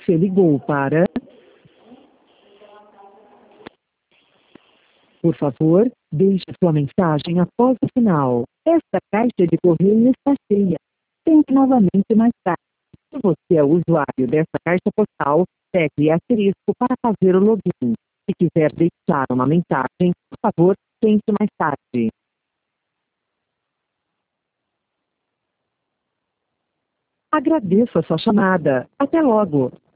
Você ligou para... Por favor, deixe sua mensagem após o sinal. Esta caixa de correio está cheia. Tente novamente mais tarde. Se você é usuário desta caixa postal, tecle asterisco para fazer o login. Se quiser deixar uma mensagem, por favor, tente mais tarde. Agradeço a sua chamada. Até logo.